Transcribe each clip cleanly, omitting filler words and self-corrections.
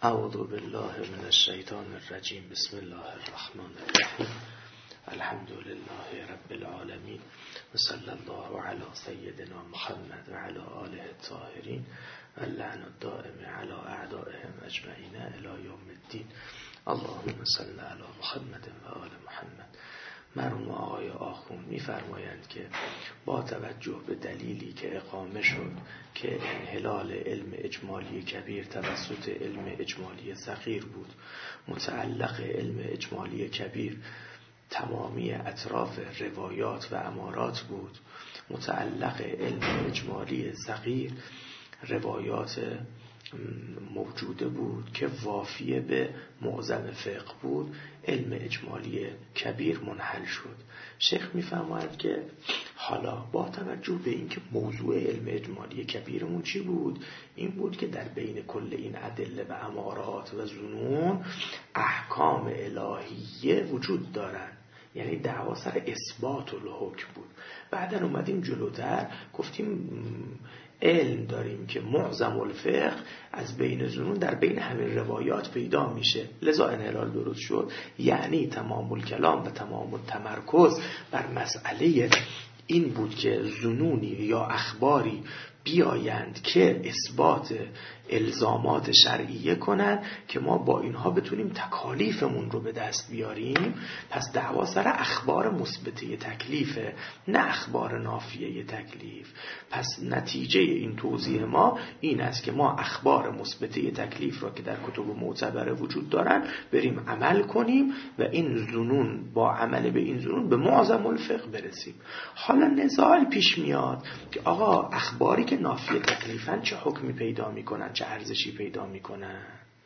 اعوذ بالله من الشیطان الرجیم. بسم الله الرحمن الرحیم. الحمد لله رب العالمین و صلی الله علی سیدنا محمد و علی آله الطاهرین و اللعن الدائم علی اعدائهم اجمعین الی یوم الدین. اللهم صل علی محمد و آل محمد. مرحوم آقای آخوند می‌فرمایند که با توجه به دلیلی که اقامه شد که انحلال علم اجمالی کبیر توسط علم اجمالی صغیر بود، متعلق علم اجمالی کبیر تمامی اطراف روایات و امارات بود، متعلق علم اجمالی صغیر روایات موجوده بود که وافیه به معظم فقه بود، علم اجمالی کبیر منحل شد. شیخ میفرماید که حالا با توجه به اینکه موضوع علم اجمالی کبیرمون چی بود، این بود که در بین کل این ادله و امارات و ظنون احکام الهیه وجود دارن، یعنی دعوا سر اثبات الحکم بود. بعداً اومدیم جلوتر گفتیم علم داریم که معظم الفقه از بین ظنون در بین همین روایات پیدا میشه، لذا انحلال درست شد. یعنی تمام الکلام و تمام التمرکز بر مسئله این بود که ظنونی یا اخباری بیایند که اثبات الزامات شرعیه کنند که ما با اینها بتونیم تکالیفمون رو به دست بیاریم. پس دعوا سر اخبار مثبته تکلیفه، نه اخبار نافیه تکلیف. پس نتیجه این توضیح ما این است که ما اخبار مثبته تکلیف را که در کتب معتبره وجود دارن بریم عمل کنیم و این ظنون با عمل به این ظنون به معظم الفقه برسیم. حالا نزاع پیش میاد که آقا اخباری که نافیه تکلیفن چه حکمی پیدا میکنن، چه ارزشی پیدا میکنن؟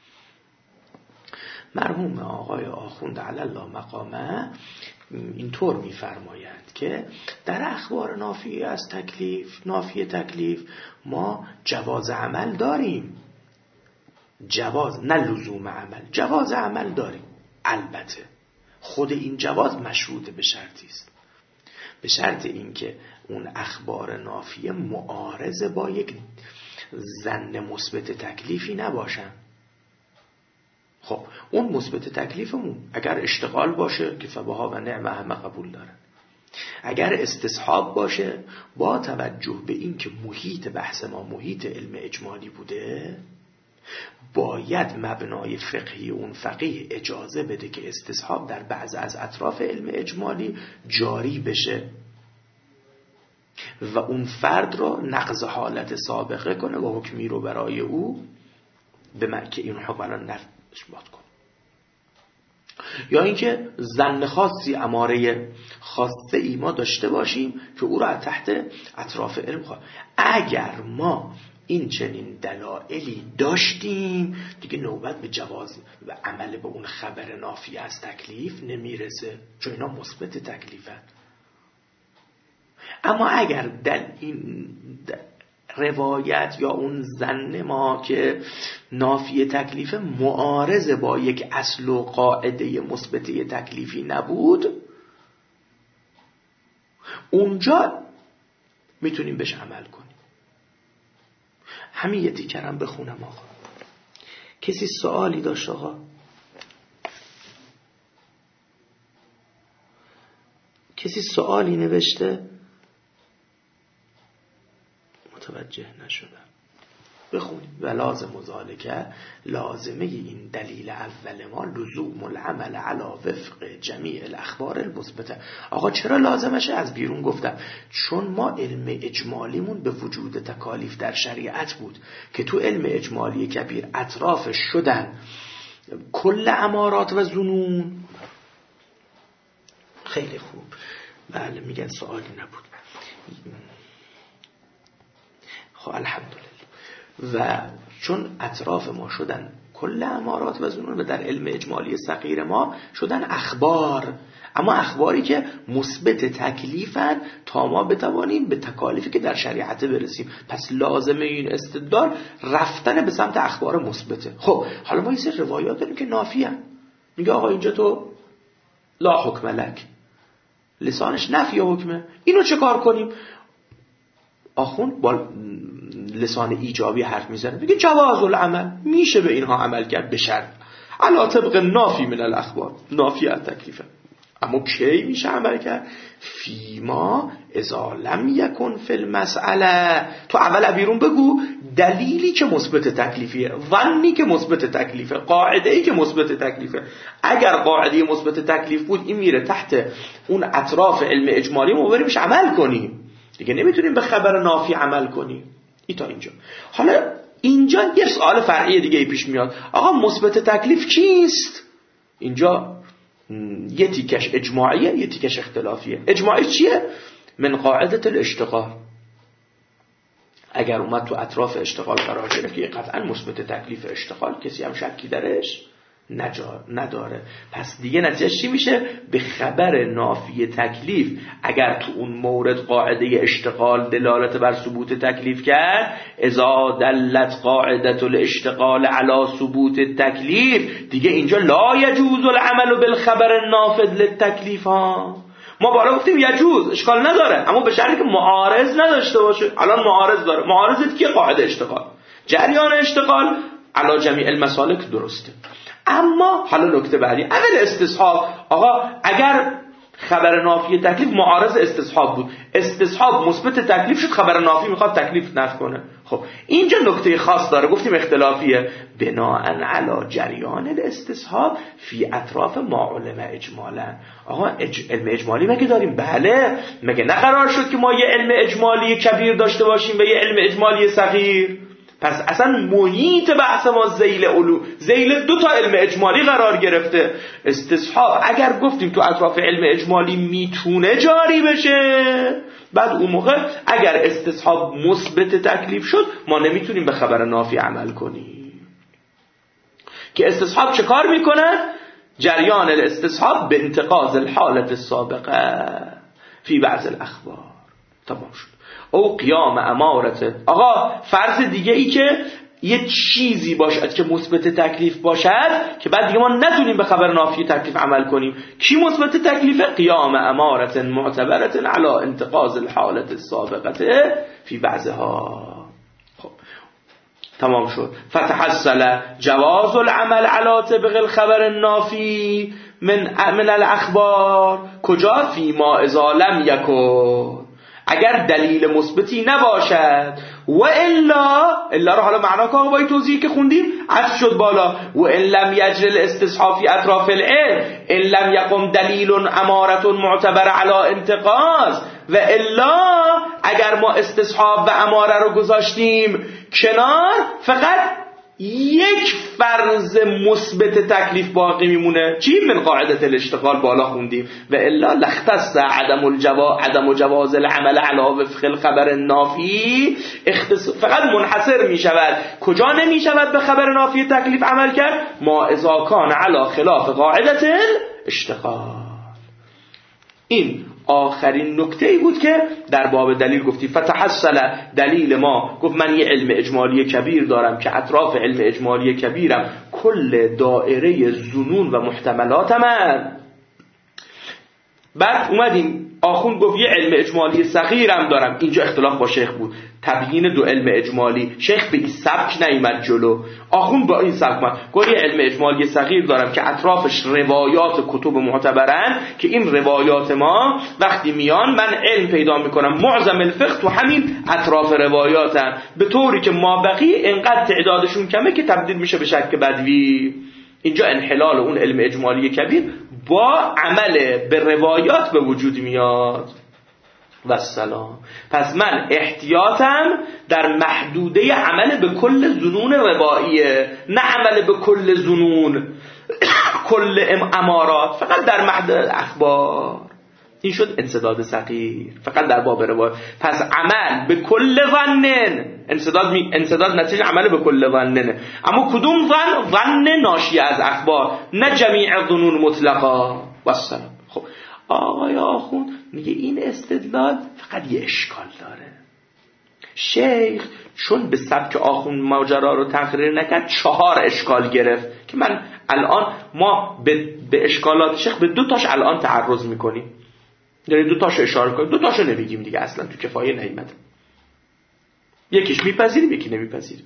مرحوم آقای آخوند علی الله مقامه اینطور میفرمایند که در اخبار نافیه از تکلیف، نافیه تکلیف، ما جواز عمل داریم، جواز نه لزوم عمل، جواز عمل داریم. البته خود این جواز مشروط به شرطی است، به شرط اینکه اون اخبار نافیه معارض با یک ظن مثبت تکلیفی نباشن. خب اون مثبت تکلیفمون اگر اشتغال باشه که فبها و نعمه همه قبول دارن، اگر استصحاب باشه با توجه به اینکه محیط بحث ما محیط علم اجمالی بوده، باید مبنای فقهی اون فقیه اجازه بده که استصحاب در بعض از اطراف علم اجمالی جاری بشه و اون فرد رو نقض حالت سابقه کنه و حکمی رو برای او به معنی این حکم الان اثبات کنه. یا اینکه ظن خاصی اماره خاصه ای ما داشته باشیم که او را تحت اطراف علم اگر ما این چنین دلایلی داشتیم دیگه نوبت به جواز و عمل به اون خبر نافی از تکلیف نمیرسه، چون اینا مثبت تکلیفن. اما اگر در این روایت یا اون ظن ما که نافی تکلیف معارض با یک اصل و قاعده مثبته تکلیفی نبود، اونجا میتونیم بهش عمل کنیم. همین یه تیکرم بخونم آقا. کسی سوالی داشت آقا؟ کسی سوالی نوشته؟ متوجه نشدم. بخونیم. و لازم ذالکه، لازمه این دلیل اول ما لزوم العمل علی وفق جمیع الاخبار المثبته. آقا چرا لازمشه؟ از بیرون گفتم چون ما علم اجمالیمون به وجود تکالیف در شریعت بود که تو علم اجمالی کبیر اطرافش شدن کل امارات و ظنون. خیلی خوب. بله میگن سوالی نبود. خب الحمدلله. و چون اطراف ما شدن کل امارات و ظنون و در علم اجمالی صغیر ما شدن اخبار، اما اخباری که مثبت تکلیفن تا ما بتوانیم به تکالیفی که در شریعت برسیم. پس لازمه این استدلال رفتن به سمت اخبار مثبته. خب حالا ما این سری روایات داریم که نافی هن. میگه آقا اینجا تو لا حکم لک، لسانش نفی حکمه، اینو چه کار کنیم؟ آخوند با لسان ایجابی حرف میزنه، میگه جواز العمل، میشه به اینها عمل کرد به شرط علی طبق نافی من الاخبار، نافی از تکلیفه. اما کی میشه عمل کرد؟ فیما اذا لم یکن فی المسئله. تو اول بیرون بگو دلیلی که مثبت تکلیفیه، ظنی که مثبت تکلیفه، قاعده‌ای که مثبت تکلیفه. اگر قاعده مثبت تکلیف بود این میره تحت اون اطراف علم اجمالی، ما بریم عمل کنیم دیگه، نمیتونیم به خبر نافی عمل کنیم. این تا اینجا. حالا اینجا یه سوال فرعی دیگه پیش میاد، آقا مثبت تکلیف چیست؟ اینجا یه تیکش اجماعیه، یه تیکش اختلافیه. اجماعی چیه؟ من قاعدت الاشتغال. اگر اومد تو اطراف اشتغال قرار گرفت که قطعا مثبت تکلیف اشتغال، کسی هم شکی درش نداره. پس دیگه نتیجه چی میشه؟ به خبر نافی تکلیف اگر تو اون مورد قاعده اشتغال دلالت بر ثبوت تکلیف کرد، اذا دلت قاعده الاشتغال علی ثبوت تکلیف، دیگه اینجا لا یجوز العمل بالخبر النافذ للتکلیف ها. ما بالا گفتیم یجوز، اشکال نداره، اما به شرطی که معارض نداشته باشه. الان معارض داره. معارضت که قاعده اشتغال، جریان اشتغال علی جمیع المسالک درسته. اما حالا نکته بعدی، اول استصحاب. آقا اگر خبر نافی تکلیف معارض استصحاب بود، استصحاب مثبت تکلیف شد، خبر نافی میخواد تکلیف نفی کنه. خب اینجا نکته خاص داره، گفتیم اختلافیه. بناءً علی جریان الاستصحاب فی اطراف ما علم اجمالا. آقا علم اجمالی مگه داریم؟ بله. مگه نه قرار شد که ما یه علم اجمالی کبیر داشته باشیم و یه علم اجمالی صغیر؟ پس اصلا محیط بحث ما ذیل علو، ذیل دو تا علم اجمالی قرار گرفته. استصحاب اگر گفتیم تو اطراف علم اجمالی میتونه جاری بشه، بعد اون موقع اگر استصحاب مثبت تکلیف شد، ما نمیتونیم به خبر نافی عمل کنیم. که استصحاب چه کار میکنه؟ جریان الاستصحاب به انتقاض الحالت السابقه فی بعض الاخبار. تمام شد. او قیام امارته. آقا فرض دیگه ای که یه چیزی باشد که مثبت تکلیف باشد که بعد دیگه ما نتونیم به خبر نافی تکلیف عمل کنیم. کی مثبت تکلیفه؟ قیام امارت معتبرت علی انتقاض الحالت السابقه فی بعضها. خب تمام شد. فتحصل جواز العمل علی طبق الخبر النافی من الاخبار. کجا؟ فی ما اذا لم یکن، اگر دلیل مثبتی نباشد. و الا رو حالا معنا که با توضیحی که خوندیم عطف شد بالا. و ان لم یجر الاستصحاب فی اطراف العلم ان لم یقم دلیل امارة معتبر علی انتقاض. و الا اگر ما استصحاب و اماره رو گذاشتیم کنار، فقط یک فرض مثبت تکلیف باقی میمونه. چی؟ من قاعده الاشتغال بالا خوندیم. و الا لختص عدم جواز العمل علی وفق الخبر النافی، فقط منحصر می شود. کجا نمی شود به خبر نافی تکلیف عمل کرد؟ ما اذا کان علی خلاف قاعده الاشتغال. این آخرین نکته‌ای بود که در باب دلیل گفتی. فتحصل دلیل ما گفت من یه علم اجمالی کبیر دارم که اطراف علم اجمالی کبیرم کل دائره ظنون و محتملاتم. بعد اومدیم آخوند گفت یه علم اجمالی صغیرم دارم. اینجا اختلاف با شیخ بود، تبیین دو علم اجمالی. شیخ به این سبک نیامد جلو، آخوند با این سبک من گفت یه علم اجمالی صغیر دارم که اطرافش روایات کتب معتبرن، که این روایات ما وقتی میان من علم پیدا میکنم معظم الفقه تو همین اطراف روایاتن، به طوری که ما بقی انقدر تعدادشون کمه که تبدیل میشه به شک بدوی. اینجا انحلال اون علم اجمالی کبیر با عمل به روایات به وجود میاد. و السلام. پس من احتیاطم در محدوده عمل به کل ظنون رواییه، نه عمل به کل ظنون کل امارات، فقط در محدود اخبار. این شد انسداد صغیر، فقط در باب روایت. پس عمل به کل ظنن، انسداد نتیجه عمل به کل ظننه. اما کدوم ظن ناشی از اخبار، نه جمیع ظنون مطلقا. و السلام. خب آقای آخوند میگه این استدلال فقط یه اشکال داره. شیخ چون به سبک آخوند ماجرا رو تقریر نکرد 4 اشکال گرفت که من الان ما به اشکالات شیخ به 2 تاش الان تعرض میکنیم، یعنی 2 تاش اشاره کنیم، 2 تاشو نمیگیم دیگه، اصلا تو کفایه نیامده. یکیش میپذیریم یکی نمیپذیریم.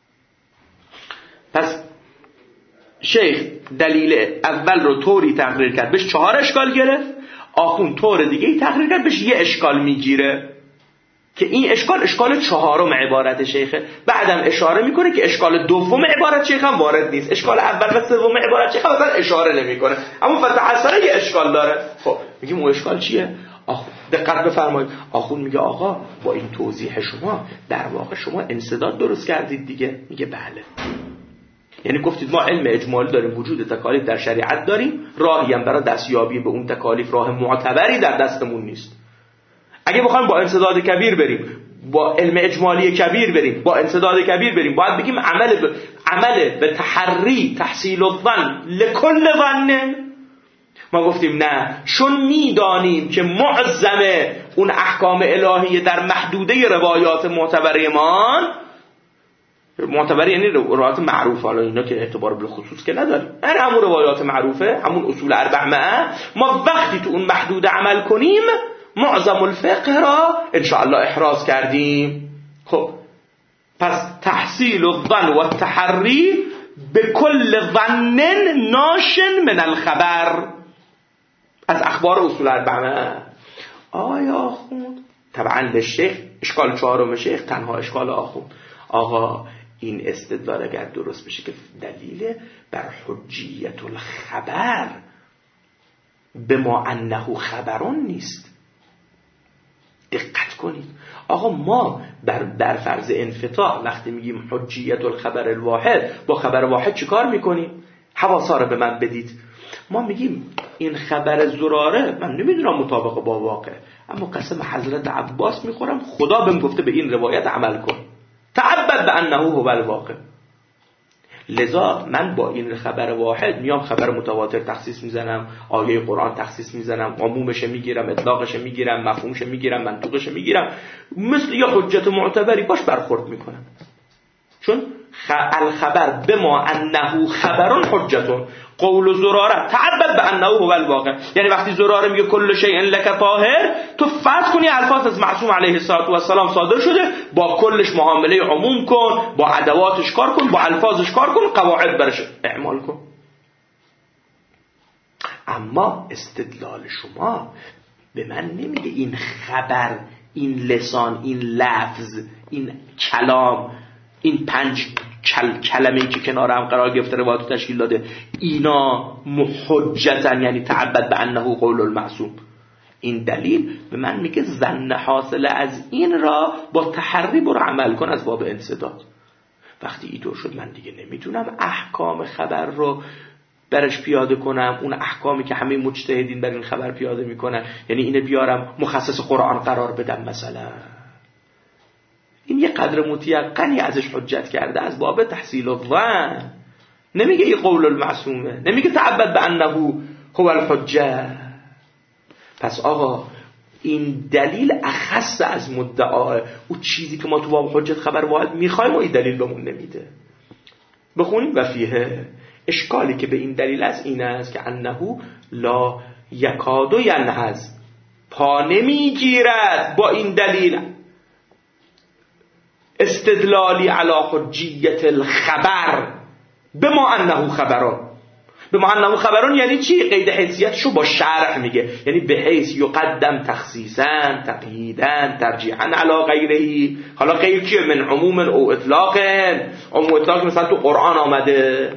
پس شیخ دلیل اول رو طوری تقریر کرد بهش 4 اشکال گرفت، آخوند طور دیگه ای تقریر کرد بهش 1 اشکال میگیره که این اشکال 4م عبارت شیخه. بعدم اشاره میکنه که اشکال 2 عبارت شیخ هم وارد نیست، اشکال اول و 3 عبارت شیخ هم مثلا اشاره نمیکنه، اما فتح حسنه 1 اشکال داره. خب میگیم اون اشکال چیه؟ دقت بفرمایید. آخوند میگه آقا با این توضیح شما در واقع شما انسداد درست کردید دیگه. میگه بله، یعنی گفتید ما علم اجمالی داریم، وجود تکالیف در شریعت داریم، راهی هم برای دستیابی به اون تکالیف راه معتبری در دستمون نیست. اگه بخوایم با انسداد کبیر بریم، با علم اجمالی کبیر بریم، با انسداد کبیر بریم، باید بگیم عمل به تحری تحصیل الظن لکل ظن. ما گفتیم نه، چون میدانیم که معظم اون احکام الهی در محدوده روایات معتبره معتبر یعنی روایات معروف، حالا اینا که اعتبار بالخصوص که نداریم، یعنی همون روایات معروفه، همون اصول 400، ما وقتی تو اون محدود عمل کنیم معظم الفقه را انشاءالله احراز کردیم. خب پس تحصیل الظن و التحری به کل ظن ناشن من الخبر، از اخبار اصول 400. آیا آخوند طبعا للشیخ اشکال 4 شیخ تنها اشکال آخوند. آقا این استدلال اگر درست بشه که دلیل بر حجیت الخبر به ما انه خبرون نیست. دقت کنید آقا، ما بر فرض انفتاح وقتی میگیم حجیت الخبر الواحد، با خبر واحد چیکار میکنیم؟ حواسا رو به من بدید. ما میگیم این خبر زراره من نمیدونم مطابق با واقع، اما قسم حضرت عباس میخورم خدا بهم گفته به این روایت عمل کن، تعبد به انه هو الواقع. لذا من با این خبر واحد میام خبر متواتر تخصیص میزنم، آیه قرآن تخصیص میزنم، عمومش میگیرم، اطلاقش میگیرم، مفهومش میگیرم، منطوقش میگیرم، مثل یه حجت معتبری باش برخورد میکنم. چون الخبر بما انه خبرون حجتون، قول زراره تعبد به انه هو الواقع. یعنی وقتی زراره میگه کل شیء لک طاهر، تو فرض کنی الفاظ از معصوم علیه السلام صادر شده، با کلش معامله عموم کن، با ادواتش کار کن، با الفاظش کار کن، قواعد برش اعمال کن. اما استدلال شما به من نمیگه این خبر، این لسان، این لفظ، این کلام، این 5 کلمه‌ای که کنار هم قرار گرفته روایت تشکیل داده، اینا محجتن، یعنی تعبد به انه قول المعصوم. این دلیل به من میگه ظن حاصل از این را با تحری برو عمل کن از باب انسداد. وقتی اینطور شد من دیگه نمیتونم احکام خبر رو برش پیاده کنم، اون احکامی که همه مجتهدین بر این خبر پیاده میکنن، یعنی اینو بیارم مخصص قرآن قرار بدم مثلا. این یه قدر متیقنی ازش حجت کرده از باب تحصیل الظن. نمیگه این قول المعصومه، نمیگه تعبد به انه هو الحجه. پس آقا این دلیل اخص از مدعا، او چیزی که ما تو باب حجت خبر واحد میخوایم و این دلیل بهمون نمیده. بخونیم و فیه اشکالی که به این دلیل از این است که انه لا یکاد ینهض، پا نمیگیرد با این دلیل استدلالی علی حجیت الخبر بما انه خبرون. بما انه خبرون یعنی چی؟ قید حیثیتشو با شرح میگه، یعنی به حیث یقدم تخصیصا تقییدا ترجیحا علی غیره. حالا غیر کیه؟ من عموم او اطلاق. عموم اطلاق مثلا تو قرآن آمده،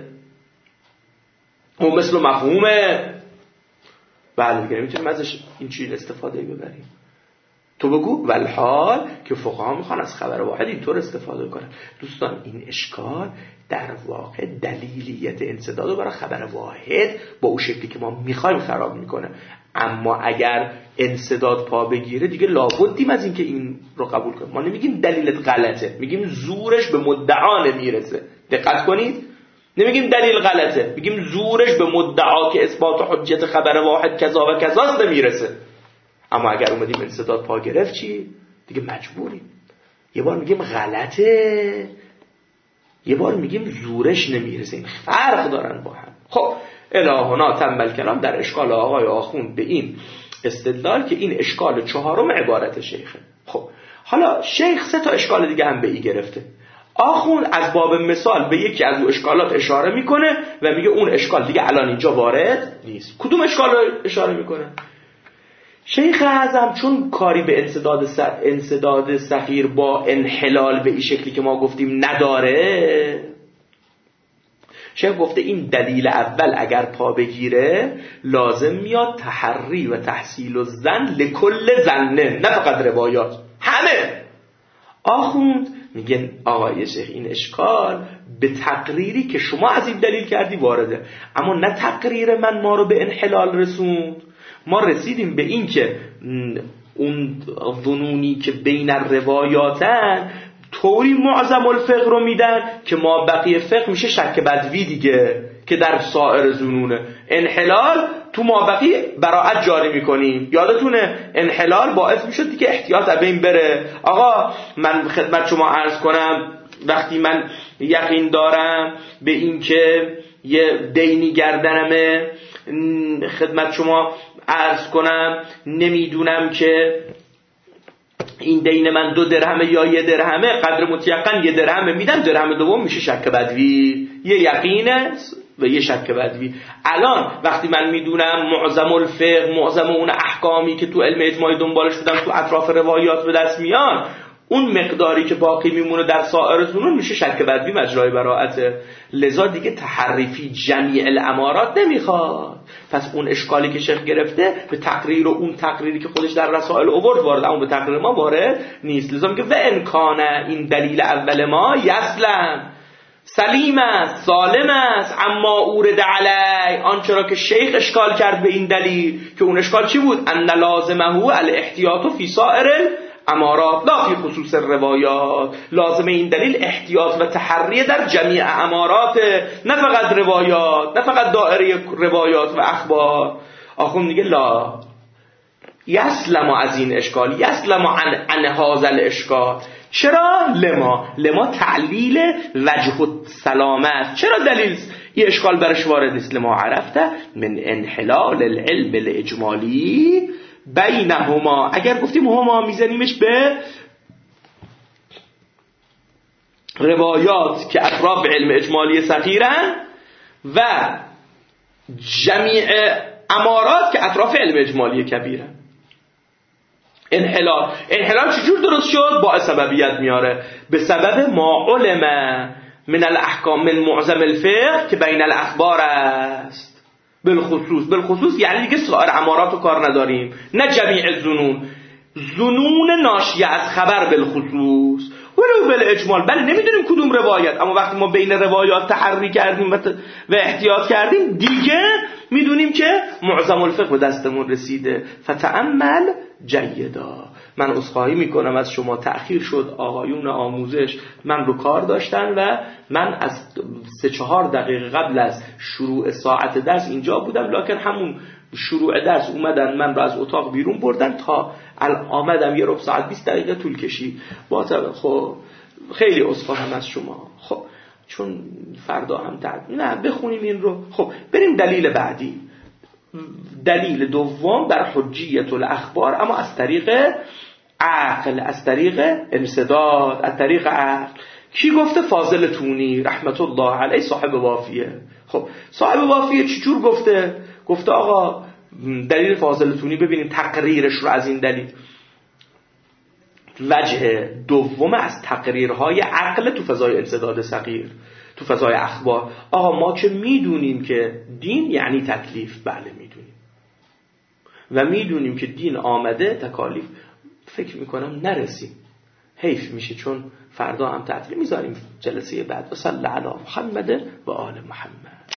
او مثل مفهومه. بله دیگه نمیتونیم ازش این چیز استفاده ببریم. تو بگو والحال که فقها میخوان از خبر واحد اینطور استفاده کنن. دوستان این اشکال در واقع دلیلیت انسداد برای خبر واحد با اون شکلی که ما میخوایم خراب میکنه. اما اگر انسداد پا بگیره دیگه لابدیم از این که این رو قبول کنیم. ما نمیگیم دلیلت غلطه، میگیم زورش به مدعا نمیرسه. دقت کنید، نمیگیم دلیل غلطه، میگیم زورش به مدعا که اثبات حجت خبر واحد کذا و کذاست نمیرسه. اما اگر اومدیم انسداد پا گرفت چی؟ دیگه مجبوریم. یه بار میگیم غلطه، یه بار میگیم زورش نمیرسه. این فرق دارن با هم. خب الهنا تم الکلام در اشکال آقای آخوند به این استدلال که این اشکال 4 عبارت شیخه. خب حالا شیخ 3 تا اشکال دیگه هم به این گرفته. آخوند از باب مثال به یکی از اون اشکالات اشاره میکنه و میگه اون اشکال دیگه الان اینجا وارد نیست. کدوم اشکال رو اشاره میکنه؟ شیخ اعظم چون کاری به انسداد صغیر با انحلال به این شکلی که ما گفتیم نداره، شیخ گفته این دلیل اول اگر پا بگیره لازم میاد تحری و تحصیل و زن لکل زنه، نه فقط روایات، همه. آخوند میگن آقای شیخ این اشکال به تقریری که شما از این دلیل کردی وارده، اما نه تقریر من ما رو به انحلال رسوند. ما رسیدیم به این که اون ظنونی که بین روایاتن طوری معظم الفقه رو میدن که ما بقیه فقه میشه شک بدوی دیگه که در سایر ظنونه. انحلال تو ما بقیه براعت جاری میکنیم. یادتونه انحلال باعث میشد دیگه احتیاط از بین بره. آقا من خدمت شما عرض کنم وقتی من یقین دارم به این که یه دینی گردنمه، خدمت شما عرض کنم نمیدونم که این دین من 2 درهمه یا 1 درهمه، قدر متیقن 1 درهمه میدم، درهم دوم میشه شک بدوی. یه یقینه و یه شک بدوی. الان وقتی من میدونم معظم الفقه، معظم اون احکامی که تو علم اجماعی دنبالش بودم تو اطراف روایات به دست میان، اون مقداری که باقی میمونه در سایر ظنون میشه شک بدوی مجرای براعته. لذا دیگه تحریفی جمیع الامارات نمیخواد. پس اون اشکالی که شیخ گرفته به تقریر و اون تقریری که خودش در رسائل آورد وارد، اما به تقریر ما وارد نیست. لذا میگه و امکانه این دلیل اول ما یسلم سلیم است، سالم است، اما اورد علی آنچه را که شیخ اشکال کرد به این دلیل، که اون اشکال چی بود؟ ان لازمه الاحتیاط فی سائر امارات لا فی خصوص روایات. لازم این دلیل احتیاط و تحری در جمیع امارات، نه فقط روایات، نه فقط دائره روایات و اخبار. آخوند میگه لا یسلم از این اشکال، یسلم عن هذا الاشکال. چرا؟ لما تعلیل وجه السلامت. چرا دلیل این اشکال برش وارد نیست؟ لما عرفته من انحلال العلم الاجمالی بینهما. اگر گفتیم هما میزنیمش به روایات که اطراف علم اجمالی صغیرن و جمیع امارات که اطراف علم اجمالی کبیرن. انحلال چجور درست شد؟ با سببیت میاره. به سبب ما علم من الاحکام من معظم الفقه که بین الاخبار است. بالخصوص یعنی دیگه سایر امارات رو کار نداریم، نه جمیع ظنون ناشیه از خبر بالخصوص ولو بالاجمال. بله نمیدونیم کدوم روایت، اما وقتی ما بین روایات تحری کردیم و احتیاط کردیم دیگه میدونیم که معظم الفقه به دستمون رسیده. فتأمل جیدا. من عذرخواهی میکنم از شما، تأخیر شد. آقایون آموزش من رو کار داشتن و من از 3-4 دقیقه قبل از شروع ساعت درس اینجا بودم، لکن همون شروع درس اومدن من رو از اتاق بیرون بردن تا الان آمدم 1 ربع ساعت 20 دقیقه طول کشید. خب خیلی عذرخواهم از شما. خب چون فردا هم نه بخونیم این رو. خب بریم دلیل بعدی. دلیل دوم بر حجیت الاخبار، اما از طریق عقل، از طریق انسداد، از طریق عقل. کی گفته؟ فاضل تونی رحمت الله علیه، صاحب وافیه. خب صاحب وافیه چجور گفته؟ گفته آقا دلیل فاضل تونی ببینیم تقریرش رو از این دلیل. وجه دوم از تقریرهای عقل تو فضای انسداد صغیر، تو فضای اخبار. آقا ما که میدونیم که دین یعنی تکلیف، بله میدونیم و میدونیم که دین آمده تکالیف. فکر میکنم نرسیم، حیف میشه، چون فردا هم تعطیل، میذاریم جلسه بعد. و صلی علی محمد و آل محمد.